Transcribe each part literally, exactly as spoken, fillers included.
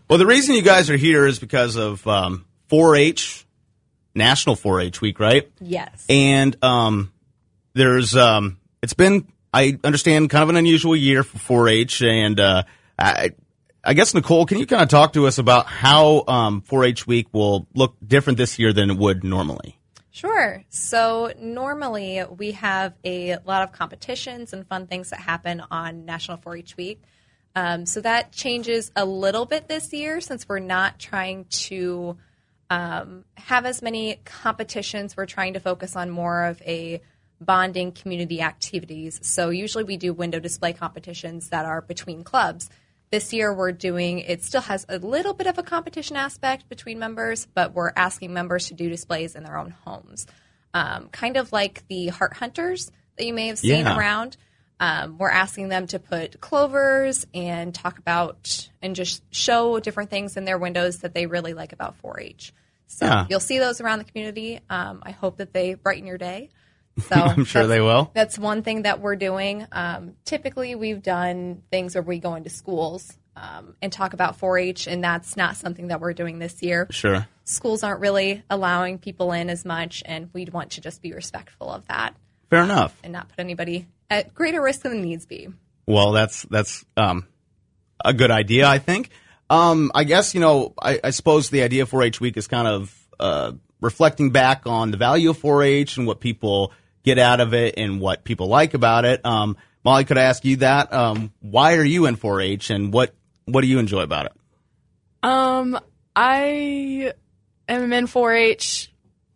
Well, the reason you guys are here is because of um, four H, National four H Week, right? Yes. And um, there's, um, it's been, I understand, kind of an unusual year for four H. And uh, I, I guess, Nicole, can you kind of talk to us about how um, four H Week will look different this year than it would normally? Sure. So normally we have a lot of competitions and fun things that happen on National four H Week. Um, so that changes a little bit this year since we're not trying to um, have as many competitions. We're trying to focus on more of a bonding community activities. So usually we do window display competitions that are between clubs. This year we're doing, it still has a little bit of a competition aspect between members, but we're asking members to do displays in their own homes. Um, kind of like the Heart Hunters that you may have seen Yeah. around. Um, we're asking them to put clovers and talk about and just show different things in their windows that they really like about four H. So Yeah. you'll see those around the community. Um, I hope that they brighten your day. So I'm sure that's- they will. That's one thing that we're doing. Um, typically, we've done things where we go into schools um, and talk about four H, and that's not something that we're doing this year. Sure. Schools aren't really allowing people in as much, and we'd want to just be respectful of that Fair enough. and not put anybody at greater risk than needs be. Well, that's that's um, a good idea, I think. Um, I guess, you know, I, I suppose the idea of four H Week is kind of uh, reflecting back on the value of four H and what people get out of it and what people like about it. Um, Molly, could I ask you that? Um, why are you in four H and what, what do you enjoy about it? Um, I am in four H.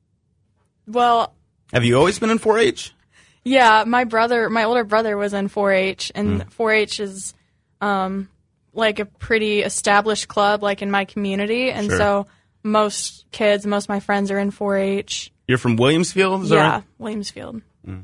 Well, Have you always been in four H? yeah, my brother, my older brother was in four H, and four H is um, like a pretty established club, like in my community, and Sure. so most kids, most of my friends are in four H. You're from Williamsfield? Is that Yeah, right? Williamsfield.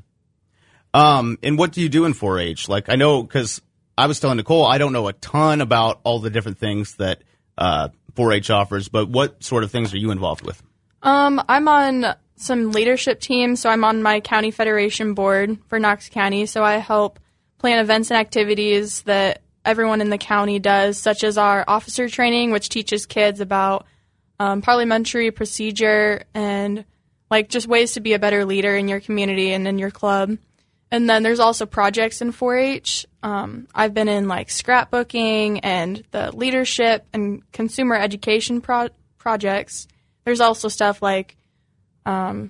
Um, and what do you do in four H? Like, I know, because I was telling Nicole, I don't know a ton about all the different things that uh, four H offers, but what sort of things are you involved with? Um, I'm on some leadership teams, so I'm on my county federation board for Knox County, so I help plan events and activities that everyone in the county does, such as our officer training, which teaches kids about um, parliamentary procedure and like just ways to be a better leader in your community and in your club. And then there's also projects in four H. Um, I've been in like scrapbooking and the leadership and consumer education pro- projects. There's also stuff like um,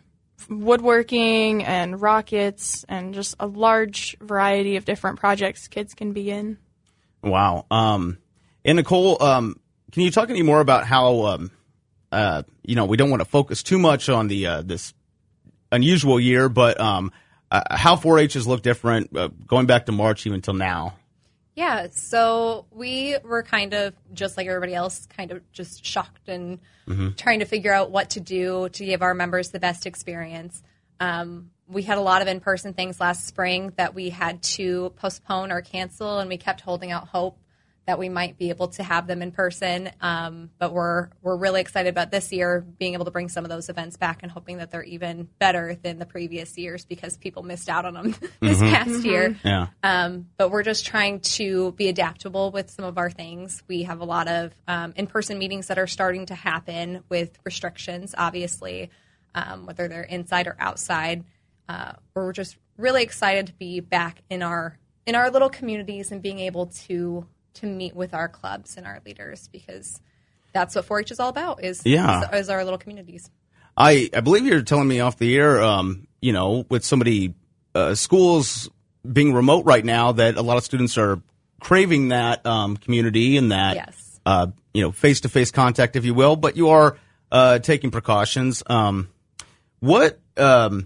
woodworking and rockets and just a large variety of different projects kids can be in. Wow. Um, and Nicole, um, can you talk any more about how, um, uh, you know, we don't want to focus too much on the uh, this unusual year, but um, uh, how four H has looked different uh, going back to March even till now? Yeah, so we were kind of, just like everybody else, kind of just shocked and trying to figure out what to do to give our members the best experience. Um, we had a lot of in-person things last spring that we had to postpone or cancel, and we kept holding out hope that we might be able to have them in person. Um, but we're we're really excited about this year being able to bring some of those events back and hoping that they're even better than the previous years because people missed out on them this past year. Yeah. Um, but we're just trying to be adaptable with some of our things. We have a lot of um, in-person meetings that are starting to happen with restrictions, obviously, um, whether they're inside or outside. Uh, we're just really excited to be back in our in our little communities and being able to to meet with our clubs and our leaders because that's what four H is all about is, Yeah. is, is our little communities. I, I believe you're telling me off the air, um, you know, with somebody, uh, schools being remote right now, that a lot of students are craving that um, community and that, Yes. uh, you know, face-to-face contact, if you will, but you are uh, taking precautions. Um, what, um,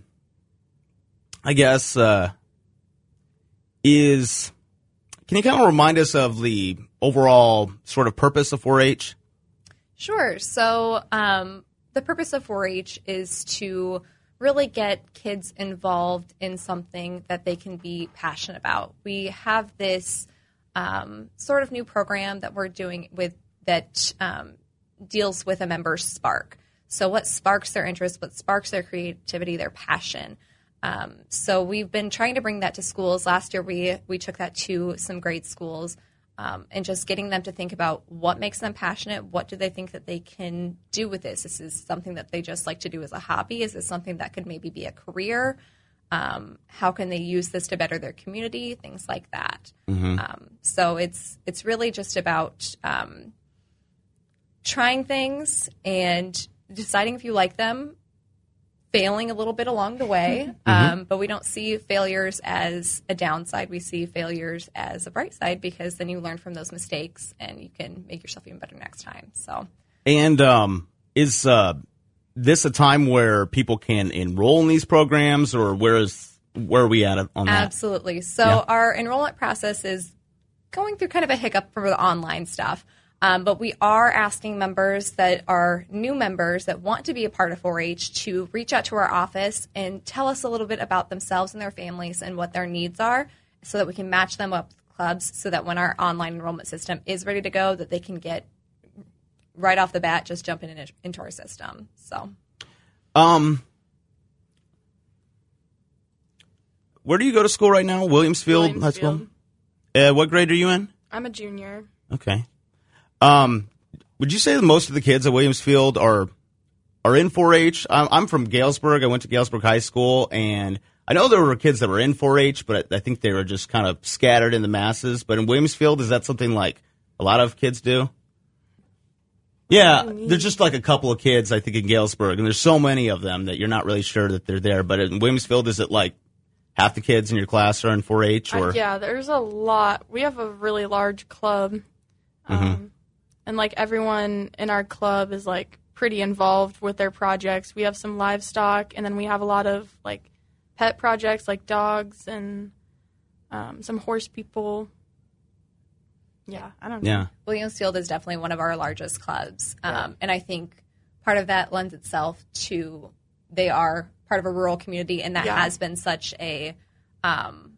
I guess, uh, is... Can you kind of remind us of the overall sort of purpose of four H? Sure. So um, the purpose of four H is to really get kids involved in something that they can be passionate about. We have this um, sort of new program that we're doing with that um, deals with a member's spark. So what sparks their interest, what sparks their creativity, their passion. Um, so we've been trying to bring that to schools. Last year we we took that to some grade schools. um, and just getting them to think about what makes them passionate. What do they think that they can do with this? This is something that they just like to do as a hobby. Is this something that could maybe be a career? Um, how can they use this to better their community? Things like that. Mm-hmm. Um, so it's it's really just about um, trying things and deciding if you like them, failing a little bit along the way, mm-hmm. um, but we don't see failures as a downside. We see failures as a bright side, because then you learn from those mistakes and you can make yourself even better next time. So, and um, is uh, this a time where people can enroll in these programs, or where is where are we at on that? Absolutely. So yeah. Our enrollment process is going through kind of a hiccup for the online stuff. Um, but we are asking members that are new members that want to be a part of four H to reach out to our office and tell us a little bit about themselves and their families and what their needs are, so that we can match them up with clubs, so that when our online enrollment system is ready to go, that they can get right off the bat, just jump in into our system. So, um, where do you go to school right now? Williamsfield, Williamsfield. High School? Uh, what grade are you in? I'm a junior. Okay. Um, would you say that most of the kids at Williamsfield are are in four H? I'm, I'm from Galesburg. I went to Galesburg High School, and I know there were kids that were in four H, but I think they were just kind of scattered in the masses. But in Williamsfield, is that something like a lot of kids do? Yeah, there's just like a couple of kids, I think, in Galesburg, and there's so many of them that you're not really sure that they're there. But in Williamsfield, is it like half the kids in your class are in four H? Or Uh, yeah, there's a lot. We have a really large club. Um, Mm-hmm. And, like, everyone in our club is, like, pretty involved with their projects. We have some livestock, and then we have a lot of, like, pet projects, like dogs and um, some horse people. Yeah, I don't know. Yeah. Williamsfield is definitely one of our largest clubs. Um, and I think part of that lends itself to they are part of a rural community, and that Yeah. has been such a um,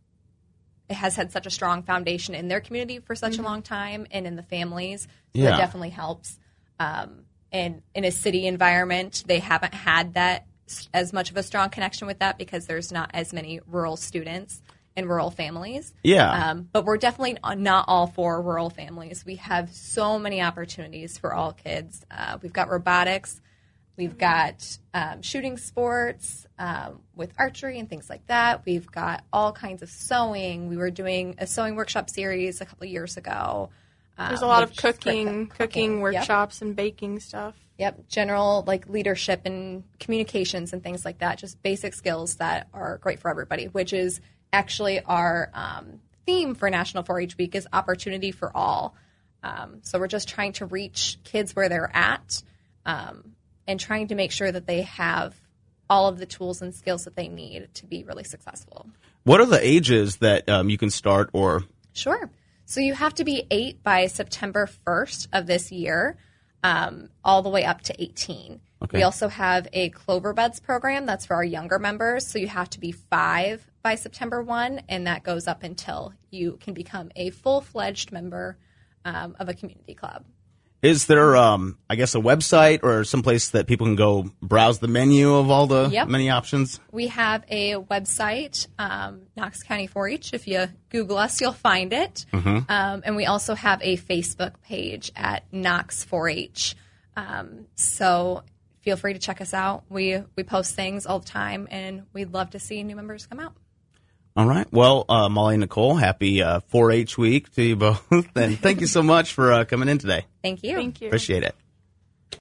it has had such a strong foundation in their community for such Mm-hmm. a long time, and in the families. So Yeah. that definitely helps. Um, and in a city environment, they haven't had that s- as much of a strong connection with that, because there's not as many rural students and rural families. Yeah. Um, but we're definitely not all for rural families. We have so many opportunities for all kids. Uh, we've got robotics. We've got um, shooting sports um, with archery and things like that. We've got all kinds of sewing. We were doing a sewing workshop series a couple of years ago. Um, There's a lot of which is great. cooking, cooking Yep. workshops and baking stuff. Yep, general like leadership and communications and things like that. Just basic skills that are great for everybody, which is actually our um, theme for National four H Week is opportunity for all. Um, so we're just trying to reach kids where they're at um, and trying to make sure that they have all of the tools and skills that they need to be really successful. What are the ages that um, you can start, or? Sure. So you have to be eight by September first of this year, um, all the way up to eighteen. Okay. We also have a Clover Buds program that's for our younger members. So you have to be five by September first, and that goes up until you can become a full-fledged member um, of a community club. Is there, um, I guess, a website or someplace that people can go browse the menu of all the Yep. many options? We have a website, um, Knox County four H. If you Google us, you'll find it. Mm-hmm. Um, and we also have a Facebook page at Knox four H. Um, so feel free to check us out. We we post things all the time, and we'd love to see new members come out. All right. Well, uh, Molly and Nicole, happy uh, four H week to you both. And thank you so much for uh, coming in today. Thank you. Thank you. Appreciate it.